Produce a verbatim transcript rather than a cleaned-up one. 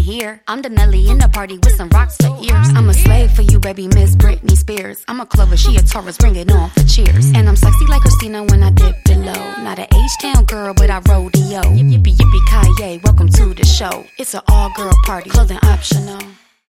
here. I'm the Nelly in the party with some rocks for ears. I'm a slave for you, baby, Miss Britney Spears. I'm a Clover, she a Taurus, bring it on for cheers. And I'm sexy like Christina when I dip below. Not an H-Town girl, but I rodeo. Yippee, yippee, Kanye, welcome to the show. It's an all-girl party, clothing optional.